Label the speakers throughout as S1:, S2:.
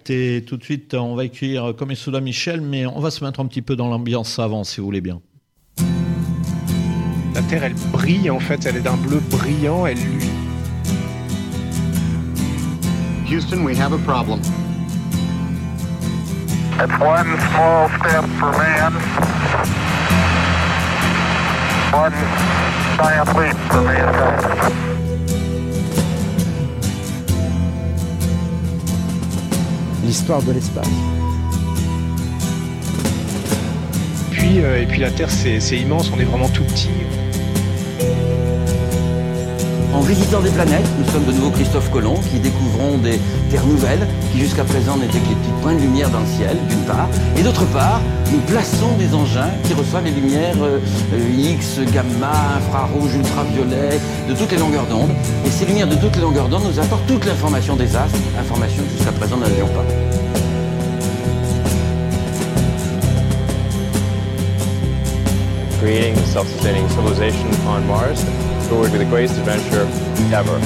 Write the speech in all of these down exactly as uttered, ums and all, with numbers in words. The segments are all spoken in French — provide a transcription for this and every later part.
S1: direct et tout de suite on va accueillir comme il se doit Michel, mais on va se mettre un petit peu dans l'ambiance avant si vous voulez bien.
S2: La Terre elle brille en fait, elle est d'un bleu brillant, elle luit.
S3: Houston, we have a problem.
S4: It's one small step for man, one giant leap for mankind.
S5: L'histoire de l'espace.
S2: Puis, euh, et puis la Terre, c'est, c'est immense, on est vraiment tout petit.
S6: En visitant des planètes, nous sommes de nouveau Christophe Colomb qui découvrons des terres nouvelles qui jusqu'à présent n'étaient que les petits points de lumière dans le ciel, d'une part. Et d'autre part, nous plaçons des engins qui reçoivent les lumières euh, X, gamma, infrarouge, ultraviolet, de toutes les longueurs d'onde. Et ces lumières de toutes les longueurs d'onde nous apportent toute l'information des astres, information que jusqu'à présent nous n'avions pas.
S7: Creating a self-sustaining civilization on Mars, it would be the greatest adventure ever.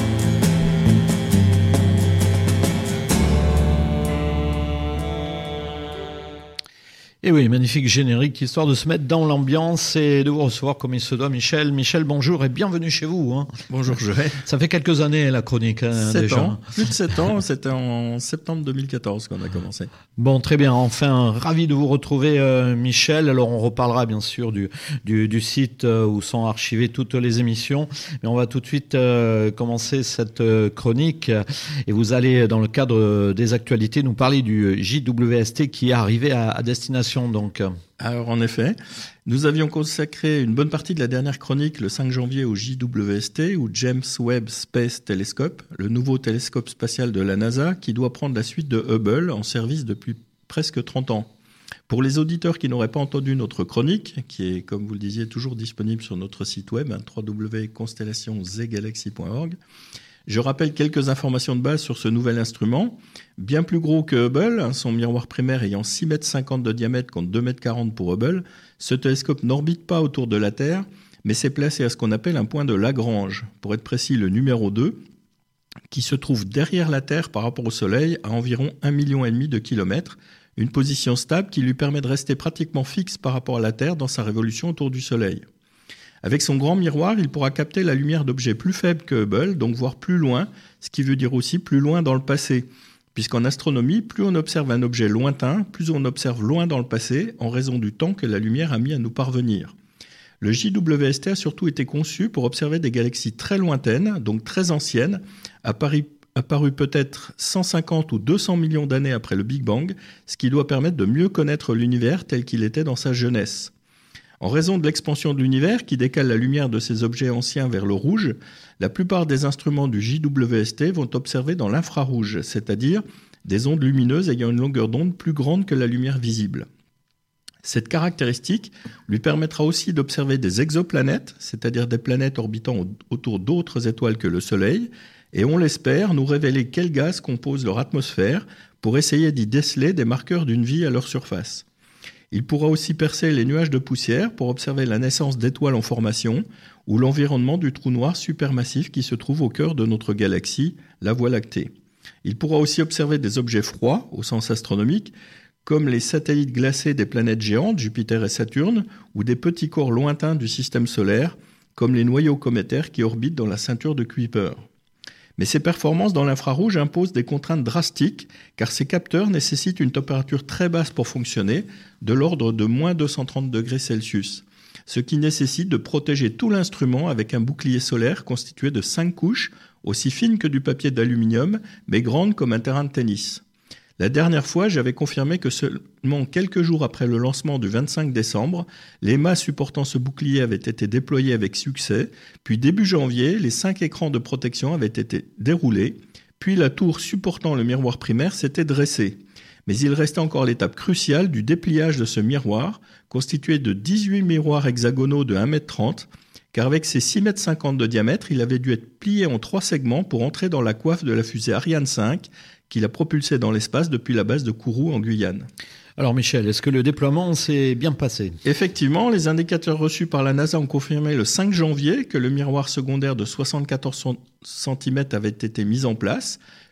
S1: Et oui, magnifique générique, histoire de se mettre dans l'ambiance et de vous recevoir comme il se doit. Michel, Michel, bonjour et bienvenue chez vous. Hein.
S5: Bonjour, Joël.
S1: Ça fait quelques années la chronique hein,
S5: sept
S1: déjà.
S5: Ans, plus de sept ans, c'était en septembre deux mille quatorze qu'on a commencé.
S1: Bon, très bien, enfin, ravi de vous retrouver euh, Michel. Alors on reparlera bien sûr du, du, du site euh, où sont archivées toutes les émissions. Mais on va tout de suite euh, commencer cette euh, chronique. Et vous allez, dans le cadre des actualités, nous parler du J W S T qui est arrivé à, à destination. Donc.
S5: Alors en effet, nous avions consacré une bonne partie de la dernière chronique le cinq janvier au J W S T ou James Webb Space Telescope, le nouveau télescope spatial de la NASA qui doit prendre la suite de Hubble en service depuis presque trente ans. Pour les auditeurs qui n'auraient pas entendu notre chronique, qui est comme vous le disiez toujours disponible sur notre site web hein, w w w point constellation z galaxy point org, je rappelle quelques informations de base sur ce nouvel instrument. Bien plus gros que Hubble, son miroir primaire ayant six mètres cinquante de diamètre contre deux mètres quarante pour Hubble, ce télescope n'orbite pas autour de la Terre, mais s'est placé à ce qu'on appelle un point de Lagrange, pour être précis le numéro deux, qui se trouve derrière la Terre par rapport au Soleil à environ un virgule cinq million de kilomètres, une position stable qui lui permet de rester pratiquement fixe par rapport à la Terre dans sa révolution autour du Soleil. Avec son grand miroir, il pourra capter la lumière d'objets plus faibles que Hubble, donc voir plus loin, ce qui veut dire aussi plus loin dans le passé. Puisqu'en astronomie, plus on observe un objet lointain, plus on observe loin dans le passé, en raison du temps que la lumière a mis à nous parvenir. Le J W S T a surtout été conçu pour observer des galaxies très lointaines, donc très anciennes, apparues, apparues peut-être cent cinquante ou deux cents millions d'années après le Big Bang, ce qui doit permettre de mieux connaître l'univers tel qu'il était dans sa jeunesse. En raison de l'expansion de l'univers qui décale la lumière de ces objets anciens vers le rouge, la plupart des instruments du J W S T vont observer dans l'infrarouge, c'est-à-dire des ondes lumineuses ayant une longueur d'onde plus grande que la lumière visible. Cette caractéristique lui permettra aussi d'observer des exoplanètes, c'est-à-dire des planètes orbitant autour d'autres étoiles que le Soleil, et on l'espère nous révéler quels gaz composent leur atmosphère pour essayer d'y déceler des marqueurs d'une vie à leur surface. Il pourra aussi percer les nuages de poussière pour observer la naissance d'étoiles en formation ou l'environnement du trou noir supermassif qui se trouve au cœur de notre galaxie, la Voie lactée. Il pourra aussi observer des objets froids, au sens astronomique, comme les satellites glacés des planètes géantes, Jupiter et Saturne, ou des petits corps lointains du système solaire, comme les noyaux cométaires qui orbitent dans la ceinture de Kuiper. Mais ces performances dans l'infrarouge imposent des contraintes drastiques, car ces capteurs nécessitent une température très basse pour fonctionner, de l'ordre de moins deux cent trente degrés Celsius, ce qui nécessite de protéger tout l'instrument avec un bouclier solaire constitué de cinq couches, aussi fines que du papier d'aluminium, mais grandes comme un terrain de tennis. La dernière fois, j'avais confirmé que seulement quelques jours après le lancement du vingt-cinq décembre, les mâts supportant ce bouclier avaient été déployés avec succès, puis début janvier, les cinq écrans de protection avaient été déroulés, puis la tour supportant le miroir primaire s'était dressée. Mais il restait encore l'étape cruciale du dépliage de ce miroir, constitué de dix-huit miroirs hexagonaux de un mètre trente, car avec ses six mètres cinquante de diamètre, il avait dû être plié en trois segments pour entrer dans la coiffe de la fusée Ariane cinq, qui l'a propulsé dans l'espace depuis la base de Kourou en Guyane.
S1: Alors Michel, est-ce que le déploiement s'est bien passé ?
S5: Effectivement, les indicateurs reçus par la NASA ont confirmé le cinq janvier que le miroir secondaire de soixante-quatorze centimètres avait été mis en place,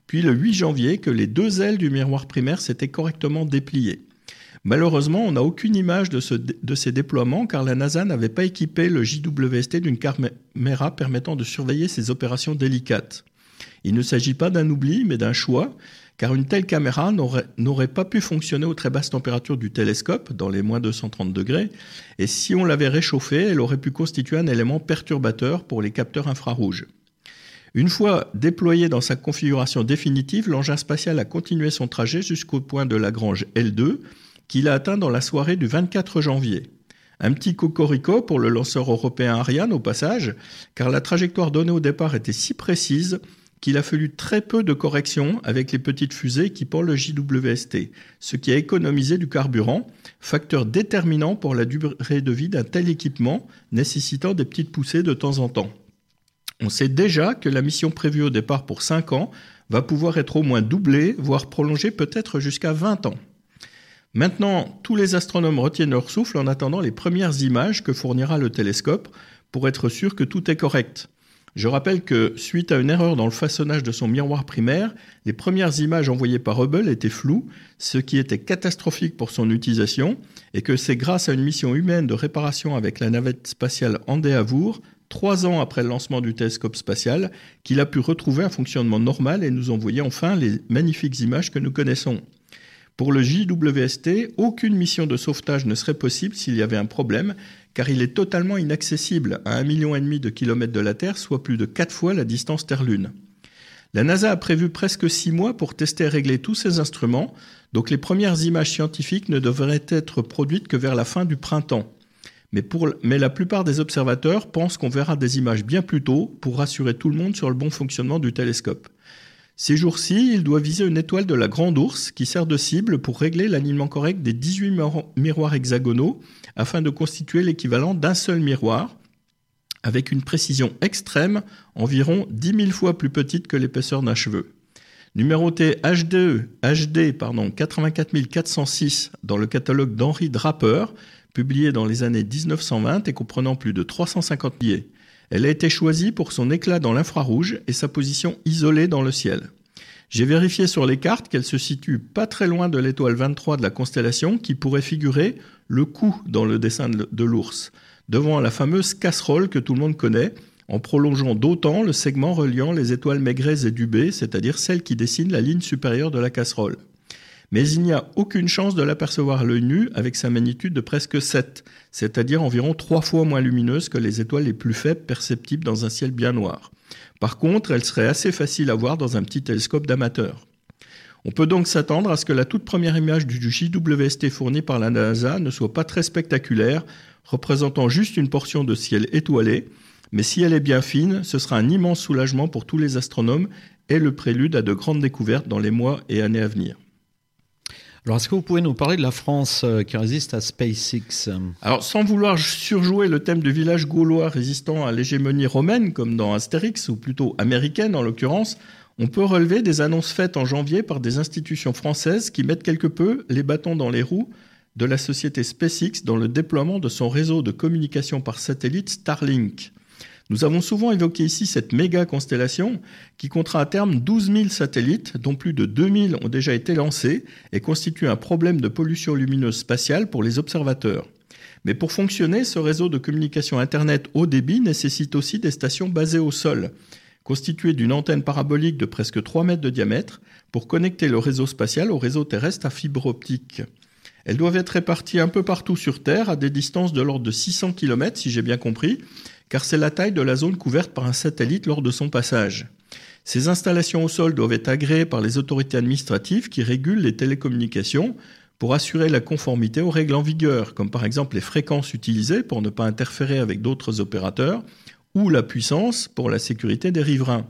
S5: puis le huit janvier que les deux ailes du miroir primaire s'étaient correctement dépliées. Malheureusement, on n'a aucune image de, ce, de ces déploiements car la NASA n'avait pas équipé le J W S T d'une caméra permettant de surveiller ces opérations délicates. Il ne s'agit pas d'un oubli, mais d'un choix, car une telle caméra n'aurait, n'aurait pas pu fonctionner aux très basses températures du télescope, dans les moins deux cent trente degrés, et si on l'avait réchauffée, elle aurait pu constituer un élément perturbateur pour les capteurs infrarouges. Une fois déployé dans sa configuration définitive, l'engin spatial a continué son trajet jusqu'au point de Lagrange L deux, qu'il a atteint dans la soirée du vingt-quatre janvier. Un petit cocorico pour le lanceur européen Ariane au passage, car la trajectoire donnée au départ était si précise qu'il a fallu très peu de corrections avec les petites fusées équipant le J W S T, ce qui a économisé du carburant, facteur déterminant pour la durée de vie d'un tel équipement, nécessitant des petites poussées de temps en temps. On sait déjà que la mission prévue au départ pour cinq ans va pouvoir être au moins doublée, voire prolongée peut-être jusqu'à vingt ans. Maintenant, tous les astronomes retiennent leur souffle en attendant les premières images que fournira le télescope pour être sûr que tout est correct. Je rappelle que, suite à une erreur dans le façonnage de son miroir primaire, les premières images envoyées par Hubble étaient floues, ce qui était catastrophique pour son utilisation, et que c'est grâce à une mission humaine de réparation avec la navette spatiale Endeavour, trois ans après le lancement du télescope spatial, qu'il a pu retrouver un fonctionnement normal et nous envoyer enfin les magnifiques images que nous connaissons. Pour le J W S T, aucune mission de sauvetage ne serait possible s'il y avait un problème, car il est totalement inaccessible à un million et demi de kilomètres de la Terre, soit plus de quatre fois la distance Terre-Lune. La NASA a prévu presque six mois pour tester et régler tous ces instruments, donc les premières images scientifiques ne devraient être produites que vers la fin du printemps. Mais, pour, mais la plupart des observateurs pensent qu'on verra des images bien plus tôt pour rassurer tout le monde sur le bon fonctionnement du télescope. Ces jours-ci, il doit viser une étoile de la Grande Ourse qui sert de cible pour régler l'alignement correct des dix-huit miroirs hexagonaux afin de constituer l'équivalent d'un seul miroir avec une précision extrême, environ dix mille fois plus petite que l'épaisseur d'un cheveu. Numéroté H D, H D pardon, quatre-vingt-quatre mille quatre cent six dans le catalogue d'Henry Draper, publié dans les années dix-neuf cent vingt et comprenant plus de trois cent cinquante billets. Elle a été choisie pour son éclat dans l'infrarouge et sa position isolée dans le ciel. J'ai vérifié sur les cartes qu'elle se situe pas très loin de l'étoile vingt-trois de la constellation qui pourrait figurer le cou dans le dessin de l'ours, devant la fameuse casserole que tout le monde connaît, en prolongeant d'autant le segment reliant les étoiles Maigret et Dubé, c'est-à-dire celle qui dessine la ligne supérieure de la casserole. Mais il n'y a aucune chance de l'apercevoir à l'œil nu avec sa magnitude de presque sept, c'est-à-dire environ trois fois moins lumineuse que les étoiles les plus faibles perceptibles dans un ciel bien noir. Par contre, elle serait assez facile à voir dans un petit télescope d'amateur. On peut donc s'attendre à ce que la toute première image du J W S T fournie par la NASA ne soit pas très spectaculaire, représentant juste une portion de ciel étoilé, mais si elle est bien fine, ce sera un immense soulagement pour tous les astronomes et le prélude à de grandes découvertes dans les mois et années à venir.
S1: Alors, est-ce que vous pouvez nous parler de la France euh, qui résiste à SpaceX ?
S5: Alors, sans vouloir surjouer le thème du village gaulois résistant à l'hégémonie romaine, comme dans Astérix, ou plutôt américaine en l'occurrence, on peut relever des annonces faites en janvier par des institutions françaises qui mettent quelque peu les bâtons dans les roues de la société SpaceX dans le déploiement de son réseau de communication par satellite Starlink. Nous avons souvent évoqué ici cette méga constellation qui comptera à terme douze mille satellites, dont plus de deux mille ont déjà été lancés et constitue un problème de pollution lumineuse spatiale pour les observateurs. Mais pour fonctionner, ce réseau de communication Internet haut débit nécessite aussi des stations basées au sol, constituées d'une antenne parabolique de presque trois mètres de diamètre pour connecter le réseau spatial au réseau terrestre à fibre optique. Elles doivent être réparties un peu partout sur Terre à des distances de l'ordre de six cents kilomètres, si j'ai bien compris, car c'est la taille de la zone couverte par un satellite lors de son passage. Ces installations au sol doivent être agréées par les autorités administratives qui régulent les télécommunications pour assurer la conformité aux règles en vigueur, comme par exemple les fréquences utilisées pour ne pas interférer avec d'autres opérateurs ou la puissance pour la sécurité des riverains.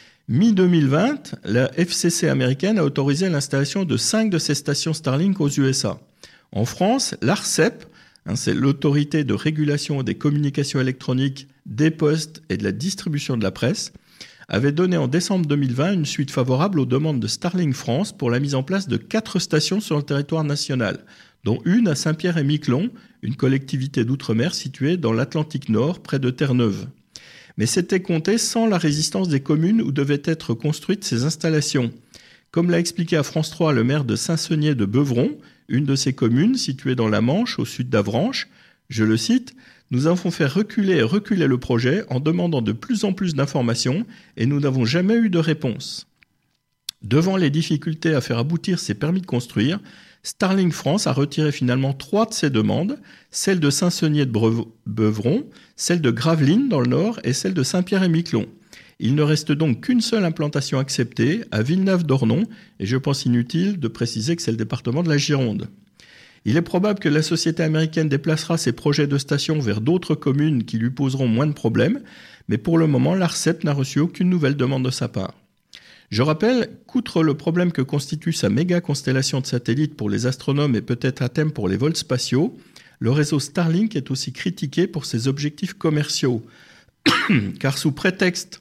S5: mi deux mille vingt, la F C C américaine a autorisé l'installation de cinq de ces stations Starlink aux U S A. En France, l'ARCEP, hein, c'est l'autorité de régulation des communications électroniques, des postes et de la distribution de la presse, avait donné en décembre deux mille vingt une suite favorable aux demandes de Starlink France pour la mise en place de quatre stations sur le territoire national, dont une à Saint-Pierre-et-Miquelon, une collectivité d'outre-mer située dans l'Atlantique Nord, près de Terre-Neuve. Mais c'était compté sans la résistance des communes où devaient être construites ces installations, Comme l'a expliqué à France trois le maire de Saint-Senier de Beuvron, une de ces communes située dans la Manche, au sud d'Avranches, je le cite, « Nous avons fait reculer et reculer le projet en demandant de plus en plus d'informations et nous n'avons jamais eu de réponse. » Devant les difficultés à faire aboutir ces permis de construire, Starlink France a retiré finalement trois de ses demandes, celle de Saint-Senier de Beuvron, celle de Gravelines dans le nord et celle de Saint-Pierre-et-Miquelon. Il ne reste donc qu'une seule implantation acceptée, à Villeneuve-d'Ornon, et je pense inutile de préciser que c'est le département de la Gironde. Il est probable que la société américaine déplacera ses projets de station vers d'autres communes qui lui poseront moins de problèmes, mais pour le moment, l'ARCEP n'a reçu aucune nouvelle demande de sa part. Je rappelle qu'outre le problème que constitue sa méga constellation de satellites pour les astronomes et peut-être à terme pour les vols spatiaux, le réseau Starlink est aussi critiqué pour ses objectifs commerciaux. Car sous prétexte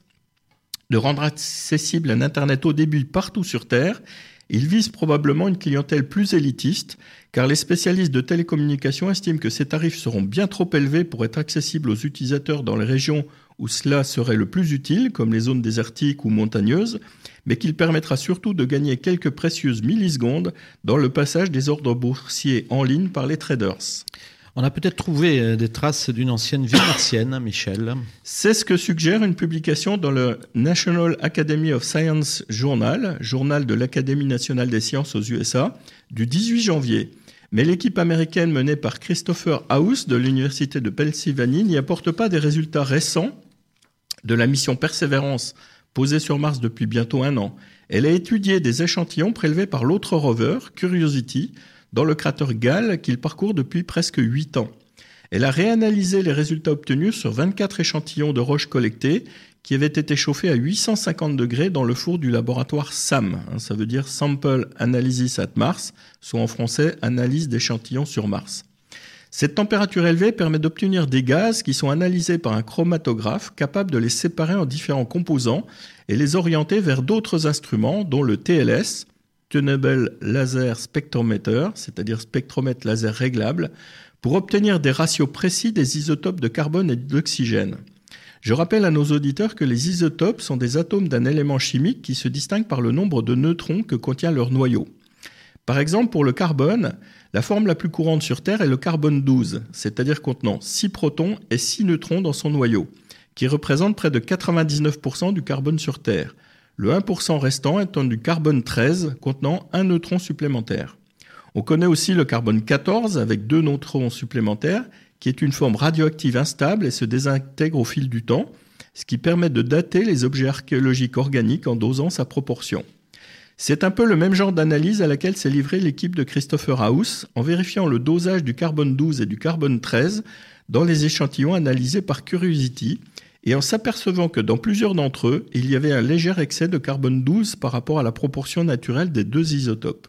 S5: de rendre accessible un Internet haut débit partout sur Terre, il vise probablement une clientèle plus élitiste, car les spécialistes de télécommunications estiment que ces tarifs seront bien trop élevés pour être accessibles aux utilisateurs dans les régions où cela serait le plus utile, comme les zones désertiques ou montagneuses, mais qu'il permettra surtout de gagner quelques précieuses millisecondes dans le passage des ordres boursiers en ligne par les traders.
S1: On a peut-être trouvé des traces d'une ancienne vie martienne, Michel.
S5: C'est ce que suggère une publication dans le National Academy of Science Journal, journal de l'Académie nationale des sciences aux U S A, du dix-huit janvier. Mais l'équipe américaine menée par Christopher House de l'Université de Pennsylvanie n'y apporte pas des résultats récents de la mission Perseverance posée sur Mars depuis bientôt un an. Elle a étudié des échantillons prélevés par l'autre rover, Curiosity, dans le cratère Gale qu'il parcourt depuis presque huit ans. Elle a réanalysé les résultats obtenus sur vingt-quatre échantillons de roches collectées qui avaient été chauffés à huit cent cinquante degrés dans le four du laboratoire S A M. Ça veut dire Sample Analysis at Mars, soit en français analyse d'échantillons sur Mars. Cette température élevée permet d'obtenir des gaz qui sont analysés par un chromatographe capable de les séparer en différents composants et les orienter vers d'autres instruments dont le T L S, Tunable Laser Spectrometer, c'est-à-dire spectromètre laser réglable, pour obtenir des ratios précis des isotopes de carbone et d'oxygène. Je rappelle à nos auditeurs que les isotopes sont des atomes d'un élément chimique qui se distinguent par le nombre de neutrons que contient leur noyau. Par exemple, pour le carbone, la forme la plus courante sur Terre est le carbone douze, c'est-à-dire contenant six protons et six neutrons dans son noyau, qui représente près de quatre-vingt-dix-neuf pour cent du carbone sur Terre. Le un pour cent restant étant du carbone treize, contenant un neutron supplémentaire. On connaît aussi le carbone quatorze, avec deux neutrons supplémentaires, qui est une forme radioactive instable et se désintègre au fil du temps, ce qui permet de dater les objets archéologiques organiques en dosant sa proportion. C'est un peu le même genre d'analyse à laquelle s'est livrée l'équipe de Christopher House en vérifiant le dosage du carbone douze et du carbone treize dans les échantillons analysés par Curiosity et en s'apercevant que dans plusieurs d'entre eux, il y avait un léger excès de carbone douze par rapport à la proportion naturelle des deux isotopes.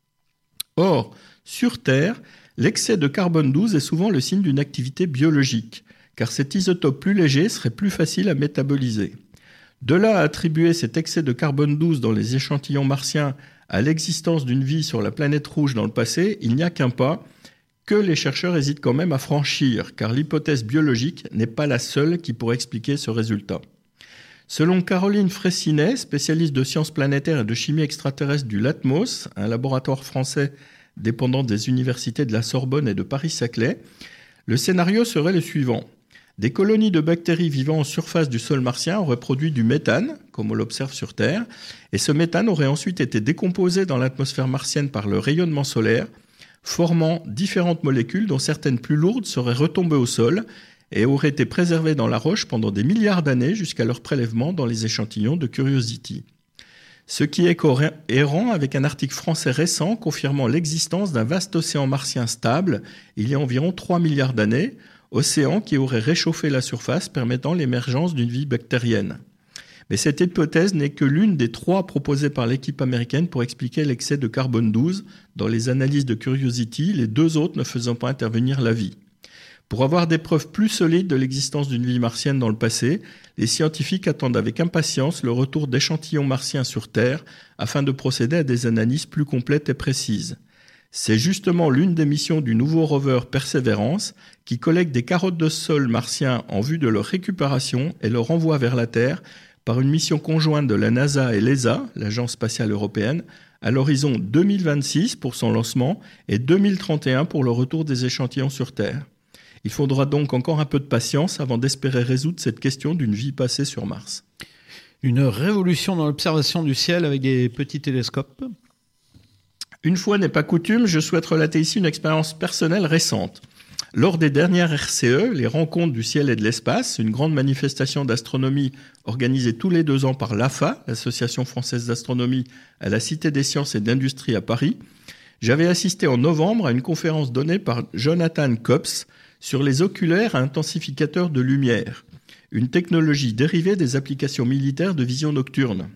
S5: Or, sur Terre, l'excès de carbone douze est souvent le signe d'une activité biologique, car cet isotope plus léger serait plus facile à métaboliser. De là à attribuer cet excès de carbone douze dans les échantillons martiens à l'existence d'une vie sur la planète rouge dans le passé, il n'y a qu'un pas que les chercheurs hésitent quand même à franchir, car l'hypothèse biologique n'est pas la seule qui pourrait expliquer ce résultat. Selon Caroline Fraissinet, spécialiste de sciences planétaires et de chimie extraterrestre du LATMOS, un laboratoire français dépendant des universités de la Sorbonne et de Paris-Saclay, le scénario serait le suivant. Des colonies de bactéries vivant en surface du sol martien auraient produit du méthane, comme on l'observe sur Terre, et ce méthane aurait ensuite été décomposé dans l'atmosphère martienne par le rayonnement solaire, formant différentes molécules dont certaines plus lourdes seraient retombées au sol et auraient été préservées dans la roche pendant des milliards d'années jusqu'à leur prélèvement dans les échantillons de Curiosity. Ce qui est cohérent avec un article français récent confirmant l'existence d'un vaste océan martien stable il y a environ trois milliards d'années, océan qui aurait réchauffé la surface permettant l'émergence d'une vie bactérienne. Mais cette hypothèse n'est que l'une des trois proposées par l'équipe américaine pour expliquer l'excès de carbone douze dans les analyses de Curiosity, les deux autres ne faisant pas intervenir la vie. Pour avoir des preuves plus solides de l'existence d'une vie martienne dans le passé, les scientifiques attendent avec impatience le retour d'échantillons martiens sur Terre afin de procéder à des analyses plus complètes et précises. C'est justement l'une des missions du nouveau rover Perseverance qui collecte des carottes de sol martiens en vue de leur récupération et leur envoi vers la Terre par une mission conjointe de la NASA et l'E S A, l'Agence spatiale européenne, à l'horizon deux mille vingt-six pour son lancement et deux mille trente et un pour le retour des échantillons sur Terre. Il faudra donc encore un peu de patience avant d'espérer résoudre cette question d'une vie passée sur Mars.
S1: Une révolution dans l'observation du ciel avec des petits télescopes.
S5: Une fois n'est pas coutume, je souhaite relater ici une expérience personnelle récente. Lors des dernières R C E, les rencontres du ciel et de l'espace, une grande manifestation d'astronomie organisée tous les deux ans par l'A F A, l'Association française d'astronomie, à la Cité des sciences et de l'industrie à Paris, j'avais assisté en novembre à une conférence donnée par Jonathan Copps sur les oculaires intensificateurs de lumière, une technologie dérivée des applications militaires de vision nocturne.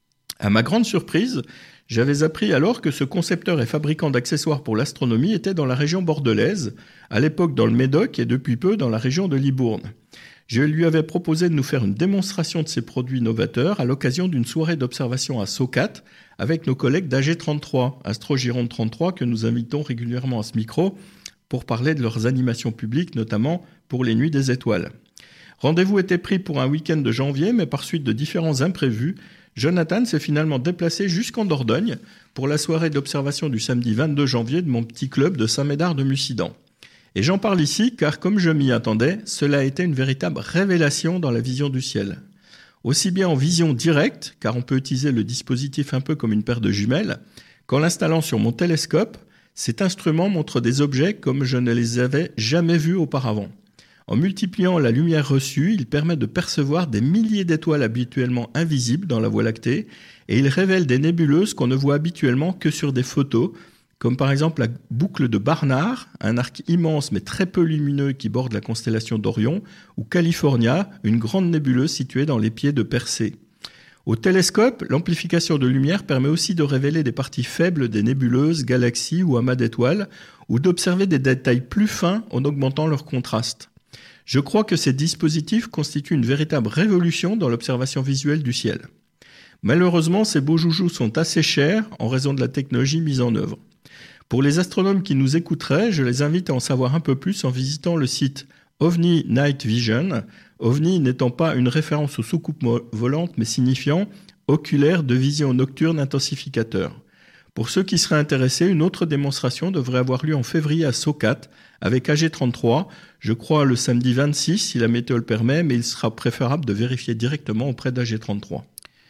S5: À ma grande surprise, j'avais appris alors que ce concepteur et fabricant d'accessoires pour l'astronomie était dans la région bordelaise, à l'époque dans le Médoc et depuis peu dans la région de Libourne. Je lui avais proposé de nous faire une démonstration de ces produits novateurs à l'occasion d'une soirée d'observation à Socat avec nos collègues d'A G trente-trois, Astro-Gironde trente-trois, que nous invitons régulièrement à ce micro pour parler de leurs animations publiques, notamment pour les Nuits des Étoiles. Rendez-vous était pris pour un week-end de janvier, mais par suite de différents imprévus, Jonathan s'est finalement déplacé jusqu'en Dordogne pour la soirée d'observation du samedi vingt-deux janvier de mon petit club de Saint-Médard de Mussidan. Et j'en parle ici car, comme je m'y attendais, cela a été une véritable révélation dans la vision du ciel. Aussi bien en vision directe, car on peut utiliser le dispositif un peu comme une paire de jumelles, qu'en l'installant sur mon télescope, cet instrument montre des objets comme je ne les avais jamais vus auparavant. En multipliant la lumière reçue, il permet de percevoir des milliers d'étoiles habituellement invisibles dans la Voie lactée et il révèle des nébuleuses qu'on ne voit habituellement que sur des photos, comme par exemple la boucle de Barnard, un arc immense mais très peu lumineux qui borde la constellation d'Orion, ou California, une grande nébuleuse située dans les pieds de Persée. Au télescope, l'amplification de lumière permet aussi de révéler des parties faibles des nébuleuses, galaxies ou amas d'étoiles, ou d'observer des détails plus fins en augmentant leur contraste. Je crois que ces dispositifs constituent une véritable révolution dans l'observation visuelle du ciel. Malheureusement, ces beaux joujoux sont assez chers en raison de la technologie mise en œuvre. Pour les astronomes qui nous écouteraient, je les invite à en savoir un peu plus en visitant le site OVNI Night Vision, OVNI n'étant pas une référence aux soucoupes volantes mais signifiant oculaire de vision nocturne intensificateur. Pour ceux qui seraient intéressés, une autre démonstration devrait avoir lieu en février à Socat avec A G trente-trois, je crois le samedi vingt-six si la météo le permet, mais il sera préférable de vérifier directement auprès d'A G trente-trois.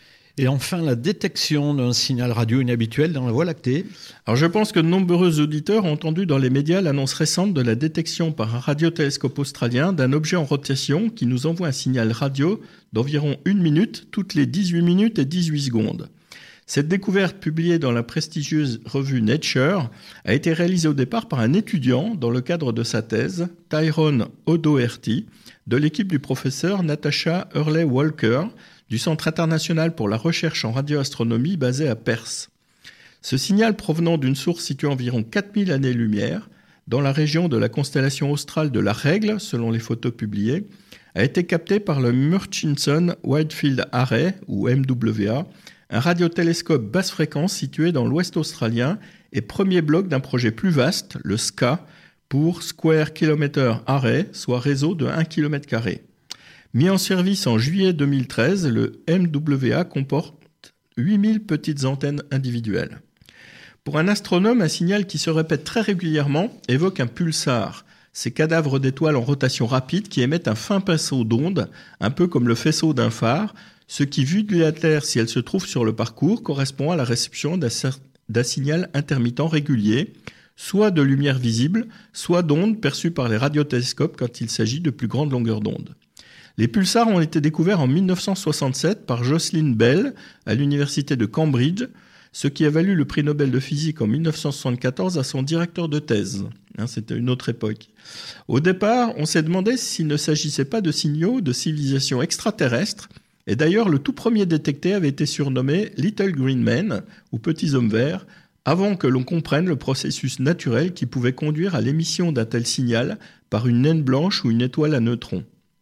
S1: Et enfin, la détection d'un signal radio inhabituel dans la Voie lactée.
S5: Alors je pense que de nombreux auditeurs ont entendu dans les médias l'annonce récente de la détection par un radiotélescope australien d'un objet en rotation qui nous envoie un signal radio d'environ une minute toutes les dix-huit minutes et dix-huit secondes. Cette découverte, publiée dans la prestigieuse revue Nature, a été réalisée au départ par un étudiant dans le cadre de sa thèse, Tyrone O'Doherty, de l'équipe du professeur Natasha Hurley-Walker, du Centre international pour la recherche en radioastronomie basé à Perth. Ce signal provenant d'une source située à environ quatre mille années-lumière, dans la région de la constellation australe de la Règle, selon les photos publiées, a été capté par le Murchison Wide Field Array, ou M W A, un radiotélescope basse fréquence situé dans l'ouest australien et premier bloc d'un projet plus vaste, le S C A, pour Square Kilometer Array, soit réseau de un kilomètre carré. Mis en service en juillet deux mille treize, le M W A comporte huit mille petites antennes individuelles. Pour un astronome, un signal qui se répète très régulièrement évoque un pulsar, ces cadavres d'étoiles en rotation rapide qui émettent un fin pinceau d'ondes, un peu comme le faisceau d'un phare, ce qui, vu de la Terre, si elle se trouve sur le parcours, correspond à la réception d'un, d'un signal intermittent régulier, soit de lumière visible, soit d'ondes perçues par les radiotélescopes quand il s'agit de plus grandes longueurs d'onde. Les pulsars ont été découverts en dix-neuf cent soixante-sept par Jocelyn Bell à l'université de Cambridge, ce qui a valu le prix Nobel de physique en dix-neuf cent soixante-quatorze à son directeur de thèse. Hein, c'était une autre époque. Au départ, on s'est demandé s'il ne s'agissait pas de signaux de civilisation extraterrestre. Et d'ailleurs, le tout premier détecté avait été surnommé Little Green Men, ou Petits Hommes Verts, avant que l'on comprenne le processus naturel qui pouvait conduire à l'émission d'un tel signal par une naine blanche ou une étoile à neutrons.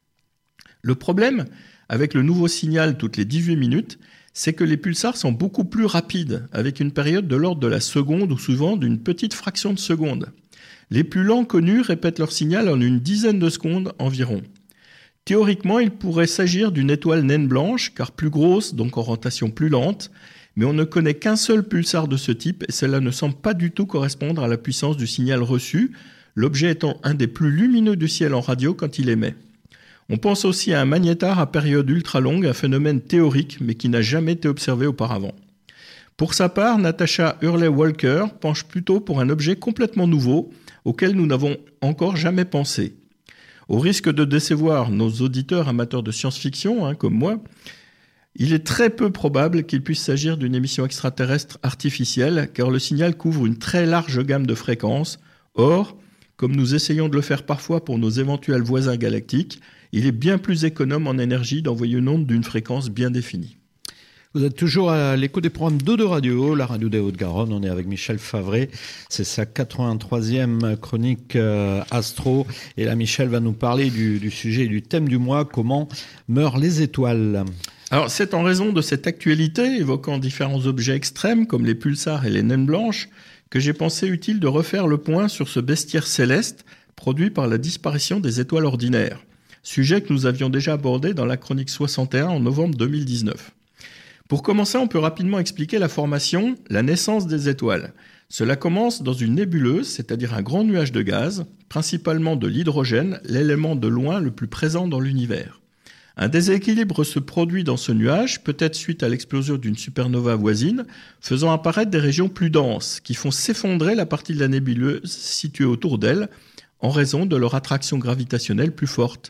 S5: Le problème, avec le nouveau signal toutes les dix-huit minutes, c'est que les pulsars sont beaucoup plus rapides, avec une période de l'ordre de la seconde ou souvent d'une petite fraction de seconde. Les plus lents connus répètent leur signal en une dizaine de secondes environ. Théoriquement, il pourrait s'agir d'une étoile naine blanche, car plus grosse, donc en rotation plus lente, mais on ne connaît qu'un seul pulsar de ce type et cela ne semble pas du tout correspondre à la puissance du signal reçu, l'objet étant un des plus lumineux du ciel en radio quand il émet. On pense aussi à un magnétar à période ultra longue, un phénomène théorique mais qui n'a jamais été observé auparavant. Pour sa part, Natasha Hurley-Walker penche plutôt pour un objet complètement nouveau auquel nous n'avons encore jamais pensé. Au risque de décevoir nos auditeurs amateurs de science-fiction, hein, comme moi, il est très peu probable qu'il puisse s'agir d'une émission extraterrestre artificielle, car le signal couvre une très large gamme de fréquences. Or, comme nous essayons de le faire parfois pour nos éventuels voisins galactiques, il est bien plus économe en énergie d'envoyer une onde d'une fréquence bien définie.
S1: Vous êtes toujours à l'écho des programmes d'Eau de Radio, la radio des Hauts-de-Garonne. On est avec Michel Favret. C'est sa quatre-vingt-troisième chronique euh, Astro. Et là, Michel va nous parler du, du sujet et du thème du mois, comment meurent les étoiles.
S5: Alors, c'est en raison de cette actualité, évoquant différents objets extrêmes, comme les pulsars et les naines blanches, que j'ai pensé utile de refaire le point sur ce bestiaire céleste produit par la disparition des étoiles ordinaires. Sujet que nous avions déjà abordé dans la chronique soixante et un en novembre deux mille dix-neuf. Pour commencer, on peut rapidement expliquer la formation, la naissance des étoiles. Cela commence dans une nébuleuse, c'est-à-dire un grand nuage de gaz, principalement de l'hydrogène, l'élément de loin le plus présent dans l'univers. Un déséquilibre se produit dans ce nuage, peut-être suite à l'explosion d'une supernova voisine, faisant apparaître des régions plus denses, qui font s'effondrer la partie de la nébuleuse située autour d'elle, en raison de leur attraction gravitationnelle plus forte.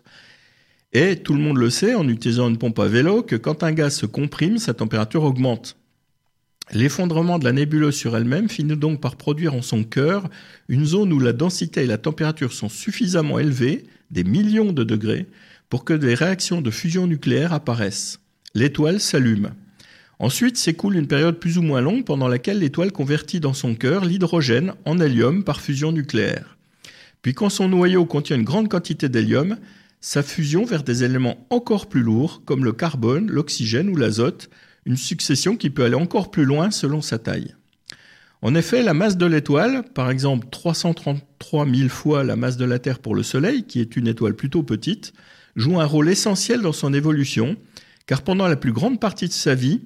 S5: Et tout le monde le sait, en utilisant une pompe à vélo, que quand un gaz se comprime, sa température augmente. L'effondrement de la nébuleuse sur elle-même finit donc par produire en son cœur une zone où la densité et la température sont suffisamment élevées, des millions de degrés, pour que des réactions de fusion nucléaire apparaissent. L'étoile s'allume. Ensuite s'écoule une période plus ou moins longue pendant laquelle l'étoile convertit dans son cœur l'hydrogène en hélium par fusion nucléaire. Puis quand son noyau contient une grande quantité d'hélium, sa fusion vers des éléments encore plus lourds, comme le carbone, l'oxygène ou l'azote, une succession qui peut aller encore plus loin selon sa taille. En effet, la masse de l'étoile, par exemple trois cent trente-trois mille fois la masse de la Terre pour le Soleil, qui est une étoile plutôt petite, joue un rôle essentiel dans son évolution, car pendant la plus grande partie de sa vie,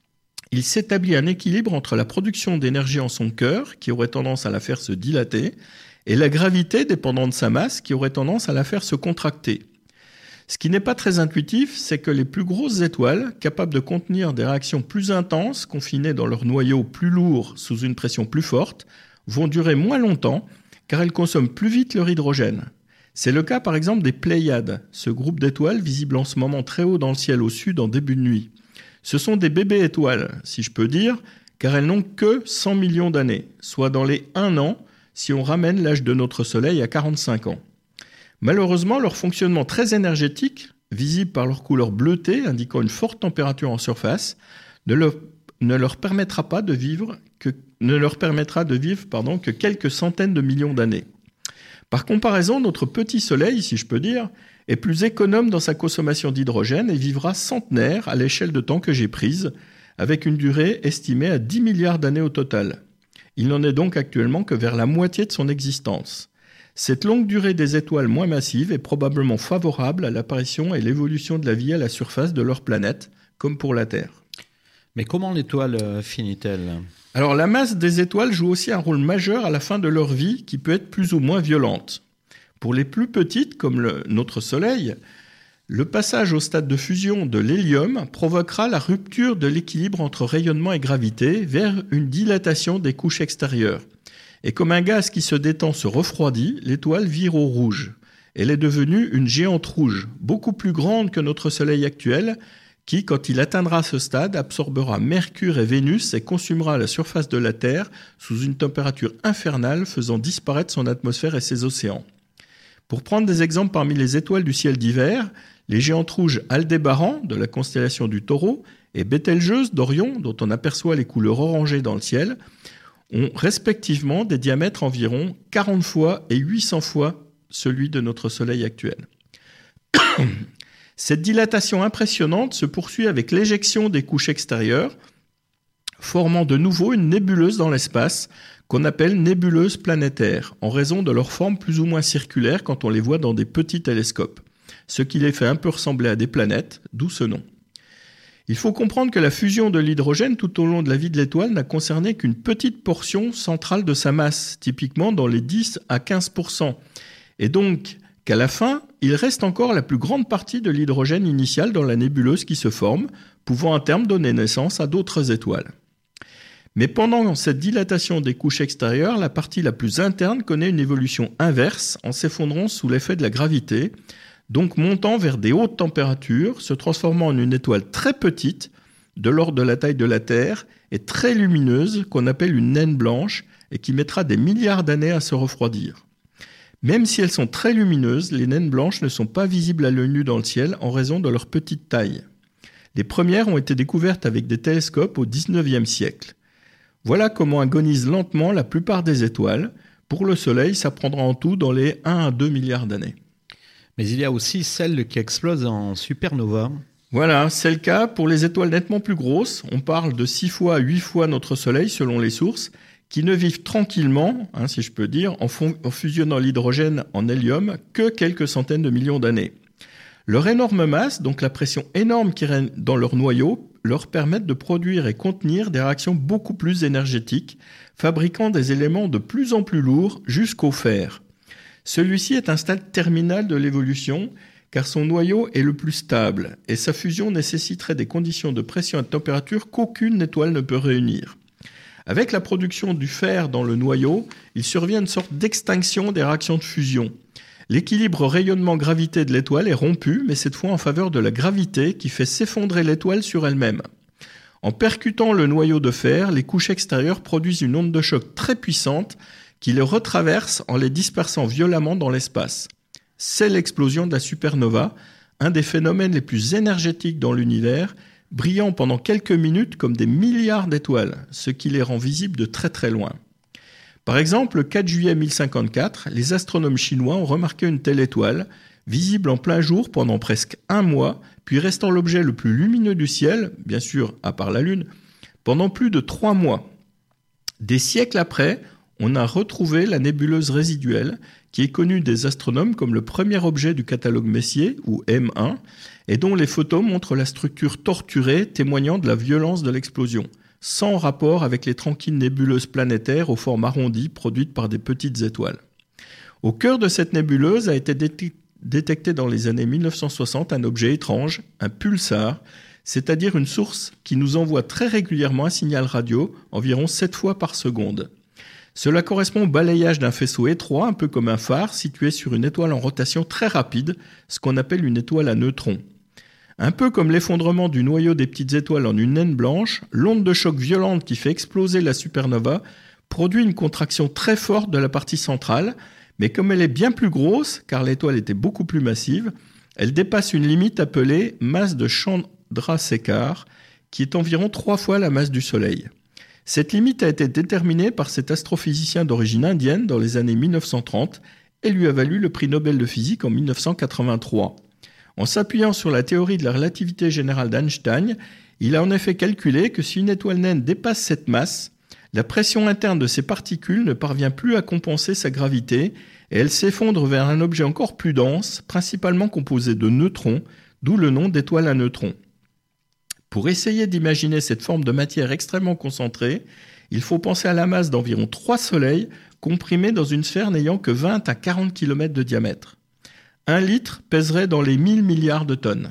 S5: il s'établit un équilibre entre la production d'énergie en son cœur, qui aurait tendance à la faire se dilater, et la gravité dépendant de sa masse, qui aurait tendance à la faire se contracter. Ce qui n'est pas très intuitif, c'est que les plus grosses étoiles, capables de contenir des réactions plus intenses, confinées dans leur noyau plus lourd sous une pression plus forte, vont durer moins longtemps, car elles consomment plus vite leur hydrogène. C'est le cas par exemple des Pléiades, ce groupe d'étoiles visible en ce moment très haut dans le ciel au sud en début de nuit. Ce sont des bébés étoiles, si je peux dire, car elles n'ont que cent millions d'années, soit dans les un an si on ramène l'âge de notre Soleil à quarante-cinq ans. Malheureusement, leur fonctionnement très énergétique, visible par leur couleur bleutée indiquant une forte température en surface, ne leur, ne leur permettra pas de vivre que, ne leur permettra de vivre pardon, que quelques centaines de millions d'années. Par comparaison, notre petit Soleil, si je peux dire, est plus économe dans sa consommation d'hydrogène et vivra centenaire à l'échelle de temps que j'ai prise, avec une durée estimée à dix milliards d'années au total. Il n'en est donc actuellement que vers la moitié de son existence. Cette longue durée des étoiles moins massives est probablement favorable à l'apparition et l'évolution de la vie à la surface de leur planète, comme pour la Terre.
S1: Mais comment l'étoile finit-elle ?
S5: Alors la masse des étoiles joue aussi un rôle majeur à la fin de leur vie, qui peut être plus ou moins violente. Pour les plus petites, comme le, notre Soleil, le passage au stade de fusion de l'hélium provoquera la rupture de l'équilibre entre rayonnement et gravité vers une dilatation des couches extérieures. Et comme un gaz qui se détend se refroidit, l'étoile vire au rouge. Elle est devenue une géante rouge, beaucoup plus grande que notre Soleil actuel, qui, quand il atteindra ce stade, absorbera Mercure et Vénus et consumera la surface de la Terre sous une température infernale, faisant disparaître son atmosphère et ses océans. Pour prendre des exemples parmi les étoiles du ciel d'hiver, les géantes rouges Aldébaran, de la constellation du Taureau, et Bételgeuse d'Orion, dont on aperçoit les couleurs orangées dans le ciel, ont respectivement des diamètres environ quarante fois et huit cents fois celui de notre Soleil actuel. Cette dilatation impressionnante se poursuit avec l'éjection des couches extérieures, formant de nouveau une nébuleuse dans l'espace qu'on appelle nébuleuse planétaire, en raison de leur forme plus ou moins circulaire quand on les voit dans des petits télescopes. ce qui les fait un peu ressembler à des planètes, d'où ce nom. Il faut comprendre que la fusion de l'hydrogène tout au long de la vie de l'étoile n'a concerné qu'une petite portion centrale de sa masse, typiquement dans les dix à quinze pour cent, et donc qu'à la fin, il reste encore la plus grande partie de l'hydrogène initial dans la nébuleuse qui se forme, pouvant à terme donner naissance à d'autres étoiles. Mais pendant cette dilatation des couches extérieures, la partie la plus interne connaît une évolution inverse en s'effondrant sous l'effet de la gravité, donc montant vers des hautes températures, se transformant en une étoile très petite, de l'ordre de la taille de la Terre, et très lumineuse, qu'on appelle une naine blanche, et qui mettra des milliards d'années à se refroidir. Même si elles sont très lumineuses, les naines blanches ne sont pas visibles à l'œil nu dans le ciel en raison de leur petite taille. Les premières ont été découvertes avec des télescopes au dix-neuvième siècle. Voilà comment agonisent lentement la plupart des étoiles. Pour le Soleil, ça prendra en tout dans les un à deux milliards d'années.
S1: Mais il y a aussi celles qui explosent en supernova.
S5: Voilà, c'est le cas pour les étoiles nettement plus grosses. On parle de six fois à huit fois notre Soleil selon les sources, qui ne vivent tranquillement, hein, si je peux dire, en, fon- en fusionnant l'hydrogène en hélium que quelques centaines de millions d'années. Leur énorme masse, donc la pression énorme qui règne dans leur noyau, leur permettent de produire et contenir des réactions beaucoup plus énergétiques, fabriquant des éléments de plus en plus lourds jusqu'au fer. Celui-ci est un stade terminal de l'évolution, car son noyau est le plus stable, et sa fusion nécessiterait des conditions de pression et de température qu'aucune étoile ne peut réunir. Avec la production du fer dans le noyau, il survient une sorte d'extinction des réactions de fusion. L'équilibre rayonnement-gravité de l'étoile est rompu, mais cette fois en faveur de la gravité qui fait s'effondrer l'étoile sur elle-même. En percutant le noyau de fer, les couches extérieures produisent une onde de choc très puissante qui les retraverse en les dispersant violemment dans l'espace. C'est l'explosion de la supernova, un des phénomènes les plus énergétiques dans l'univers, brillant pendant quelques minutes comme des milliards d'étoiles, ce qui les rend visibles de très très loin. Par exemple, le quatre juillet mille cinquante-quatre, les astronomes chinois ont remarqué une telle étoile, visible en plein jour pendant presque un mois, puis restant l'objet le plus lumineux du ciel, bien sûr à part la Lune, pendant plus de trois mois. Des siècles après, on a retrouvé la nébuleuse résiduelle, qui est connue des astronomes comme le premier objet du catalogue Messier, ou M un, et dont les photos montrent la structure torturée témoignant de la violence de l'explosion, sans rapport avec les tranquilles nébuleuses planétaires aux formes arrondies produites par des petites étoiles. Au cœur de cette nébuleuse a été dé- détecté dans les années mille neuf cent soixante un objet étrange, un pulsar, c'est-à-dire une source qui nous envoie très régulièrement un signal radio, environ sept fois par seconde. Cela correspond au balayage d'un faisceau étroit, un peu comme un phare, situé sur une étoile en rotation très rapide, ce qu'on appelle une étoile à neutrons. Un peu comme l'effondrement du noyau des petites étoiles en une naine blanche, l'onde de choc violente qui fait exploser la supernova produit une contraction très forte de la partie centrale, mais comme elle est bien plus grosse, car l'étoile était beaucoup plus massive, elle dépasse une limite appelée masse de Chandrasekhar, qui est environ trois fois la masse du Soleil. Cette limite a été déterminée par cet astrophysicien d'origine indienne dans les années mille neuf cent trente et lui a valu le prix Nobel de physique en mille neuf cent quatre-vingt-trois. En s'appuyant sur la théorie de la relativité générale d'Einstein, il a en effet calculé que si une étoile naine dépasse cette masse, la pression interne de ses particules ne parvient plus à compenser sa gravité et elle s'effondre vers un objet encore plus dense, principalement composé de neutrons, d'où le nom d'étoile à neutrons. Pour essayer d'imaginer cette forme de matière extrêmement concentrée, il faut penser à la masse d'environ trois soleils comprimés dans une sphère n'ayant que vingt à quarante kilomètres de diamètre. Un litre pèserait dans les mille milliards de tonnes.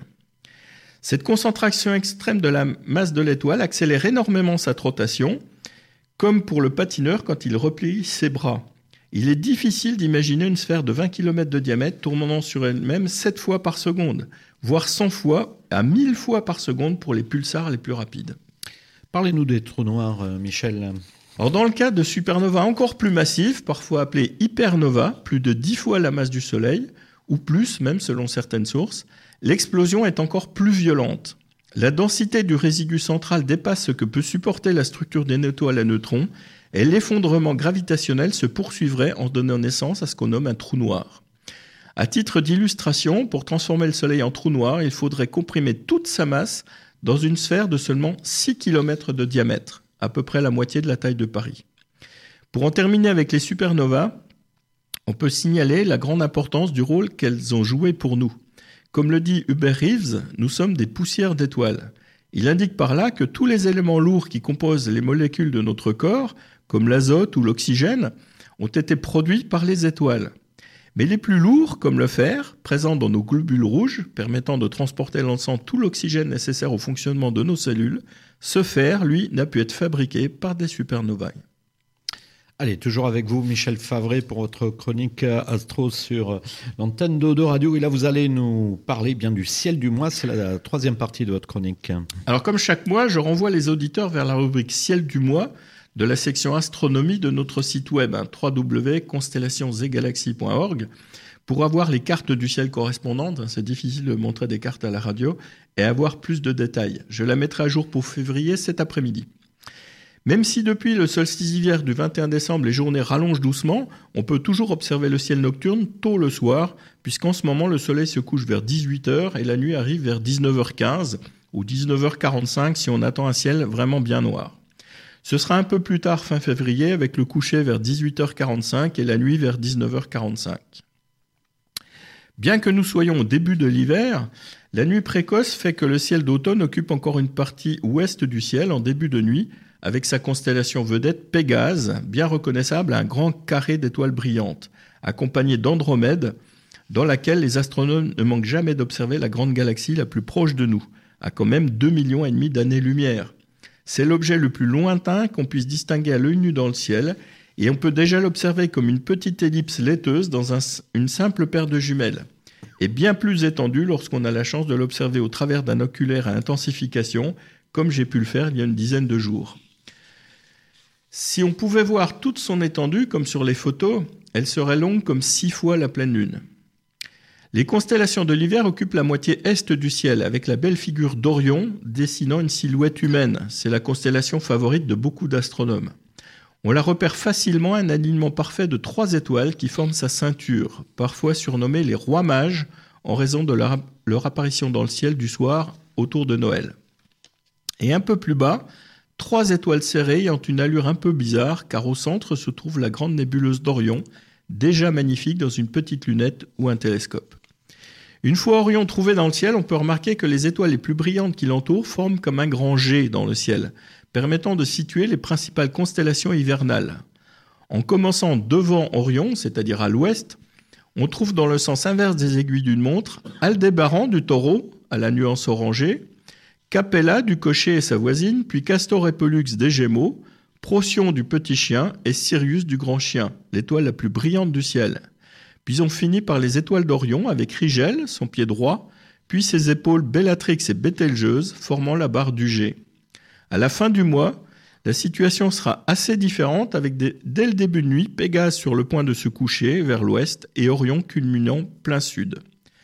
S5: Cette concentration extrême de la masse de l'étoile accélère énormément sa rotation, comme pour le patineur quand il replie ses bras. Il est difficile d'imaginer une sphère de vingt kilomètres de diamètre tournant sur elle-même sept fois par seconde, voire cent fois à mille fois par seconde pour les pulsars les plus rapides.
S1: Parlez-nous des trous noirs, Michel.
S5: Alors dans le cas de supernovas encore plus massives, parfois appelées hypernovas, plus de dix fois la masse du Soleil, ou plus même selon certaines sources, l'explosion est encore plus violente. La densité du résidu central dépasse ce que peut supporter la structure d'une étoile à neutrons et l'effondrement gravitationnel se poursuivrait en donnant naissance à ce qu'on nomme un trou noir. À titre d'illustration, pour transformer le Soleil en trou noir, il faudrait comprimer toute sa masse dans une sphère de seulement six kilomètres de diamètre, à peu près la moitié de la taille de Paris. Pour en terminer avec les supernovas, on peut signaler la grande importance du rôle qu'elles ont joué pour nous. Comme le dit Hubert Reeves, nous sommes des poussières d'étoiles. Il indique par là que tous les éléments lourds qui composent les molécules de notre corps, comme l'azote ou l'oxygène, ont été produits par les étoiles. Mais les plus lourds, comme le fer, présent dans nos globules rouges, permettant de transporter dans le sang tout l'oxygène nécessaire au fonctionnement de nos cellules, ce fer, lui, n'a pu être fabriqué par des supernovae.
S1: Allez, toujours avec vous, Michel Favret, pour votre chronique Astro sur l'antenne d'Odo Radio. Et là, vous allez nous parler bien du ciel du mois. C'est la troisième partie de votre chronique.
S5: Alors, comme chaque mois, je renvoie les auditeurs vers la rubrique Ciel du mois de la section astronomie de notre site web, hein, w w w point constellations et galaxies point org, pour avoir les cartes du ciel correspondantes. C'est difficile de montrer des cartes à la radio et avoir plus de détails. Je la mettrai à jour pour février cet après-midi. Même si depuis le solstice d'hiver du vingt et un décembre, les journées rallongent doucement, on peut toujours observer le ciel nocturne tôt le soir, puisqu'en ce moment, le soleil se couche vers dix-huit heures et la nuit arrive vers dix-neuf heures quinze ou dix-neuf heures quarante-cinq si on attend un ciel vraiment bien noir. Ce sera un peu plus tard, fin février, avec le coucher vers dix-huit heures quarante-cinq et la nuit vers dix-neuf heures quarante-cinq. Bien que nous soyons au début de l'hiver, la nuit précoce fait que le ciel d'automne occupe encore une partie ouest du ciel en début de nuit, avec sa constellation vedette Pégase, bien reconnaissable à un grand carré d'étoiles brillantes, accompagné d'Andromède, dans laquelle les astronomes ne manquent jamais d'observer la grande galaxie la plus proche de nous, à quand même deux virgule cinq millions d'années-lumière. C'est l'objet le plus lointain qu'on puisse distinguer à l'œil nu dans le ciel, et on peut déjà l'observer comme une petite ellipse laiteuse dans un, une simple paire de jumelles, et bien plus étendue lorsqu'on a la chance de l'observer au travers d'un oculaire à intensification, comme j'ai pu le faire il y a une dizaine de jours. Si on pouvait voir toute son étendue, comme sur les photos, elle serait longue comme six fois la pleine lune. Les constellations de l'hiver occupent la moitié est du ciel, avec la belle figure d'Orion dessinant une silhouette humaine. C'est la constellation favorite de beaucoup d'astronomes. On la repère facilement, un alignement parfait de trois étoiles qui forment sa ceinture, parfois surnommée les rois mages, en raison de leur, leur apparition dans le ciel du soir autour de Noël. Et un peu plus bas, trois étoiles serrées ayant une allure un peu bizarre, car au centre se trouve la grande nébuleuse d'Orion, déjà magnifique dans une petite lunette ou un télescope. Une fois Orion trouvé dans le ciel, on peut remarquer que les étoiles les plus brillantes qui l'entourent forment comme un grand G dans le ciel, permettant de situer les principales constellations hivernales. En commençant devant Orion, c'est-à-dire à l'ouest, on trouve dans le sens inverse des aiguilles d'une montre Aldébaran du Taureau, à la nuance orangée, Capella du Cocher et sa voisine, puis Castor et Pollux des Gémeaux, Procyon du Petit Chien et Sirius du Grand Chien, l'étoile la plus brillante du ciel. Puis on finit par les étoiles d'Orion avec Rigel, son pied droit, puis ses épaules Bellatrix et Bételgeuse formant la barre du G. À la fin du mois, la situation sera assez différente avec des, dès le début de nuit Pégase sur le point de se coucher vers l'ouest et Orion culminant plein sud.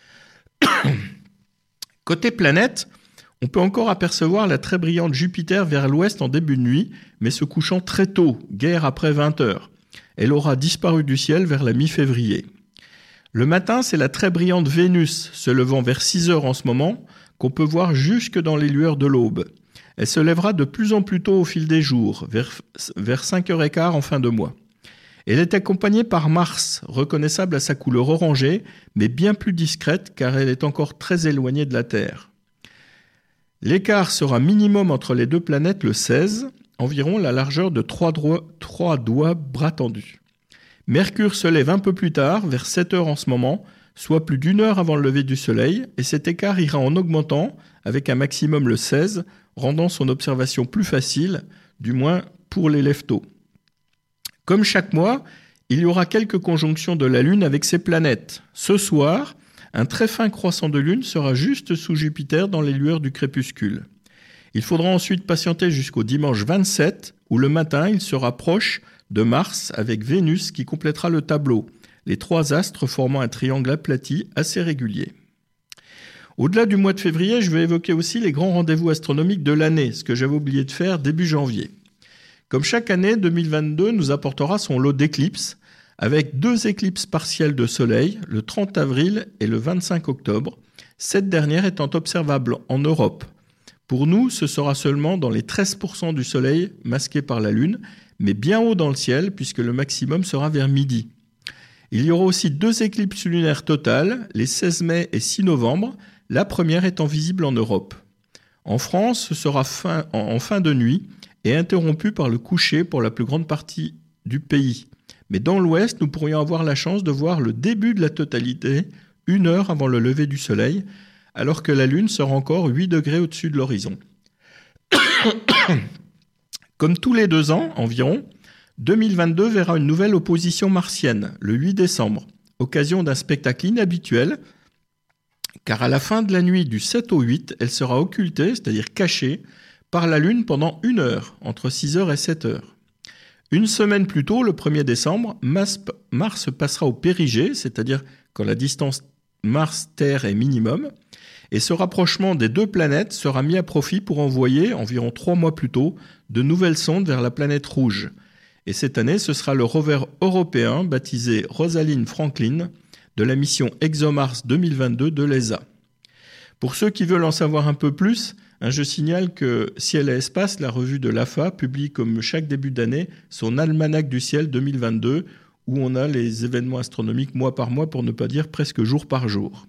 S5: Côté planète, on peut encore apercevoir la très brillante Jupiter vers l'ouest en début de nuit, mais se couchant très tôt, guère après vingt heures. Elle aura disparu du ciel vers la mi-février. Le matin, c'est la très brillante Vénus, se levant vers six heures en ce moment, qu'on peut voir jusque dans les lueurs de l'aube. Elle se lèvera de plus en plus tôt au fil des jours, vers, vers cinq heures quinze en fin de mois. Elle est accompagnée par Mars, reconnaissable à sa couleur orangée, mais bien plus discrète car elle est encore très éloignée de la Terre. L'écart sera minimum entre les deux planètes le seize, environ la largeur de trois doigts, trois doigts bras tendus. Mercure se lève un peu plus tard, vers sept heures en ce moment, soit plus d'une heure avant le lever du soleil, et cet écart ira en augmentant, avec un maximum le seize, rendant son observation plus facile, du moins pour les lève-tôt. Comme chaque mois, il y aura quelques conjonctions de la Lune avec ses planètes. Ce soir, un très fin croissant de Lune sera juste sous Jupiter dans les lueurs du crépuscule. Il faudra ensuite patienter jusqu'au dimanche vingt-sept, où le matin, il sera proche de Mars avec Vénus qui complétera le tableau, les trois astres formant un triangle aplati assez régulier. Au-delà du mois de février, je vais évoquer aussi les grands rendez-vous astronomiques de l'année, ce que j'avais oublié de faire début janvier. Comme chaque année, deux mille vingt-deux nous apportera son lot d'éclipses, avec deux éclipses partielles de soleil, le trente avril et le vingt-cinq octobre, cette dernière étant observable en Europe. Pour nous, ce sera seulement dans les treize pour cent du soleil masqué par la Lune, mais bien haut dans le ciel, puisque le maximum sera vers midi. Il y aura aussi deux éclipses lunaires totales, les seize mai et six novembre, la première étant visible en Europe. En France, ce sera fin, en, en fin de nuit et interrompu par le coucher pour la plus grande partie du pays. Mais dans l'Ouest, nous pourrions avoir la chance de voir le début de la totalité, une heure avant le lever du soleil, alors que la Lune sera encore huit degrés au-dessus de l'horizon. Comme tous les deux ans environ, deux mille vingt-deux verra une nouvelle opposition martienne, le huit décembre, occasion d'un spectacle inhabituel, car à la fin de la nuit du sept au huit, elle sera occultée, c'est-à-dire cachée, par la Lune pendant une heure, entre six heures et sept heures. Une semaine plus tôt, le premier décembre, Mars passera au périgée, c'est-à-dire quand la distance Mars-Terre est minimum, et ce rapprochement des deux planètes sera mis à profit pour envoyer, environ trois mois plus tôt, de nouvelles sondes vers la planète rouge. Et cette année, ce sera le rover européen baptisé Rosalind Franklin de la mission ExoMars deux mille vingt-deux de l'E S A. Pour ceux qui veulent en savoir un peu plus, hein, je signale que Ciel et Espace, la revue de l'A F A, publie comme chaque début d'année son almanach du ciel deux mille vingt-deux, où on a les événements astronomiques mois par mois, pour ne pas dire presque jour par jour.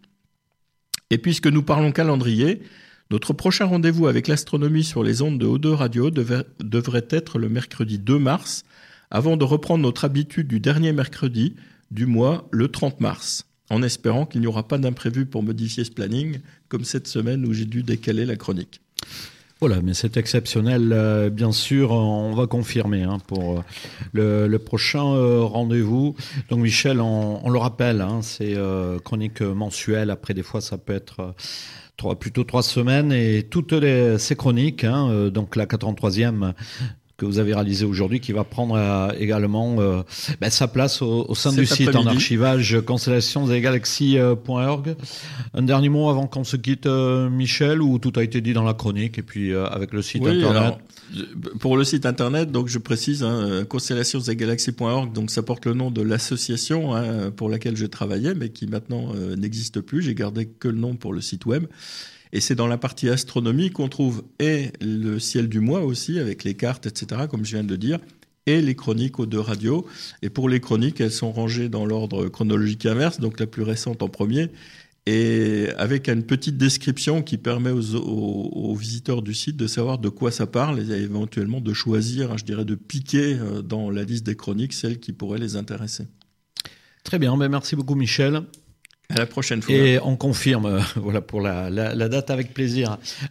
S5: Et puisque nous parlons calendrier, notre prochain rendez-vous avec l'astronomie sur les ondes de O deux Radio devait, devrait être le mercredi deux mars, avant de reprendre notre habitude du dernier mercredi du mois, le trente mars, en espérant qu'il n'y aura pas d'imprévu pour modifier ce planning, comme cette semaine où j'ai dû décaler la chronique.
S1: Voilà, mais c'est exceptionnel, euh, bien sûr, on va confirmer hein, pour euh, le, le prochain euh, rendez-vous. Donc Michel, on, on le rappelle, hein, c'est euh, chronique mensuelle, après des fois ça peut être... Euh, Trois, plutôt trois semaines, et toutes les, ces chroniques, hein, euh, donc la quatre-vingt-troisième que vous avez réalisée aujourd'hui, qui va prendre euh, également euh, ben, sa place au, au sein
S5: Cet
S1: du site en
S5: après-midi.
S1: archivage constellations et galaxies point org. Un dernier mot avant qu'on se quitte, euh, Michel, ou tout a été dit dans la chronique, et puis euh, avec le site
S5: Oui,
S1: internet.
S5: alors, pour le site internet, donc je précise, hein, constellations et galaxies point org, donc ça porte le nom de l'association hein, pour laquelle je travaillais, mais qui maintenant euh, n'existe plus. J'ai gardé que le nom pour le site web. Et c'est dans la partie astronomie qu'on trouve et le ciel du mois aussi, avec les cartes, et cetera, comme je viens de le dire, et les chroniques O deux Radio. Et pour les chroniques, elles sont rangées dans l'ordre chronologique inverse, donc la plus récente en premier, et avec une petite description qui permet aux, aux, aux visiteurs du site de savoir de quoi ça parle, et éventuellement de choisir, je dirais, de piquer dans la liste des chroniques celles qui pourraient les intéresser.
S1: Très bien, ben merci beaucoup Michel.
S5: À la prochaine fois.
S1: Et on confirme, euh, voilà, pour la, la, la date avec plaisir.